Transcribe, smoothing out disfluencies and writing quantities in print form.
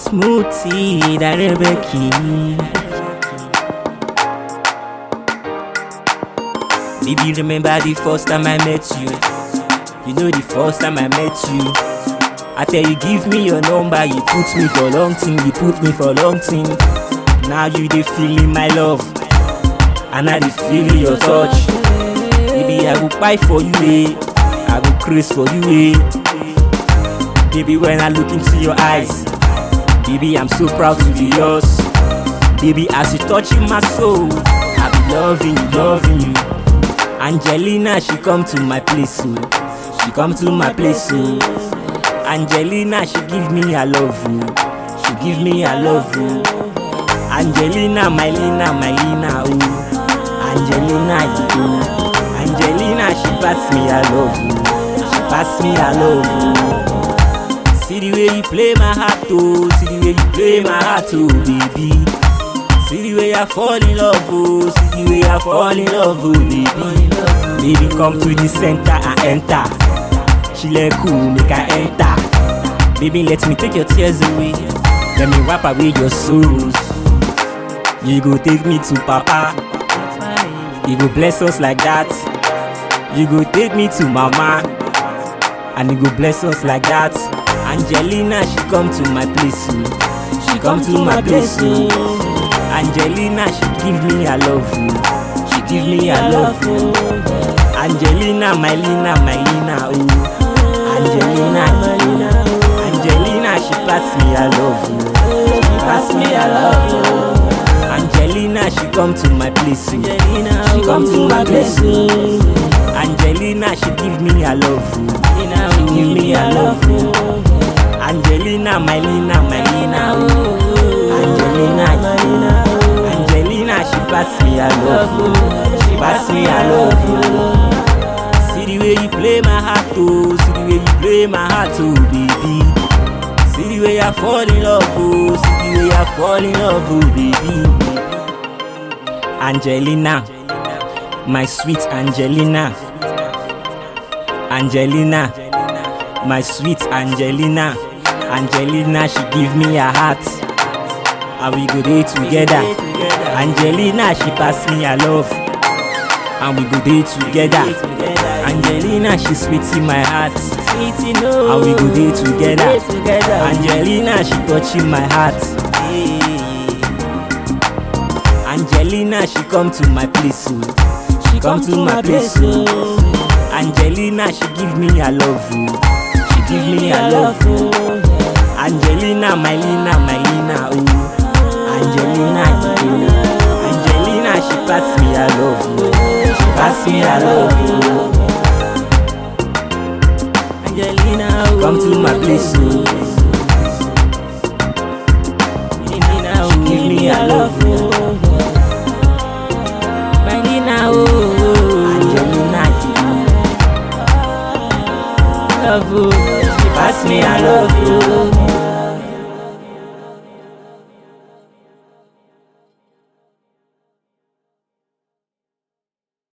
Smoothie, that Rebecca. Baby, remember the first time I met you? You know the first time I met you. I tell you, give me your number, you put me for long thing, you put me for long thing. Now you dey feeling my love, and I dey feeling your touch. Baby, I go fight for you, I go craze for you, Baby, when I look into your eyes, baby, I'm so proud to be yours. Baby, as you touching my soul, I be loving you. Angelina, she come to my place, she come to my place, Angelina, she give me a love, she give me a love, Angelina, my Lina, Angelina, Angelina, she pass me a love, she pass me a love. See the way you play my heart, oh, see the way you play my heart, oh, baby. See the way I fall in love, oh, see the way I fall in love, oh, baby. Baby, come to the center and enter. She let cool, make her enter. Baby, let me take your tears away. Let me wipe away your sorrows. You go take me to Papa. You go bless us like that. You go take me to Mama. And you go bless us like that. Angelina, she come to my place, she come to my place, Angelina, she give me a love, she give me a love, Angelina, my Lina, oh, Angelina, she pass me a love, she pass me a love, Angelina, she come to my place, she come to my place, Angelina, she give me a love, she give me a love, Angelina, my Lina, oh, Angelina, she pass me a love, she pass me a love. See the way you play my heart, oh, see the way you play my heart, oh, baby. See the way I fall in love, oh, see the way I fall in love, oh, baby. Angelina, my sweet Angelina, Angelina, my sweet Angelina. Angelina, she give me a heart, and we go there together. Angelina, she pass me a love, and we go there together. Angelina, she sweet in my heart, and we go there together. Angelina, she touching my heart. Angelina, she come to my place, she come to my place. Angelina, she give me a love, she give me a love. Angelina, my Lina, oh, Angelina, she pass me a love, she pass me a love. Angelina, oh, come to my place, oh, she give me a love, my Lina, oh, Angelina, love, she pass me a love.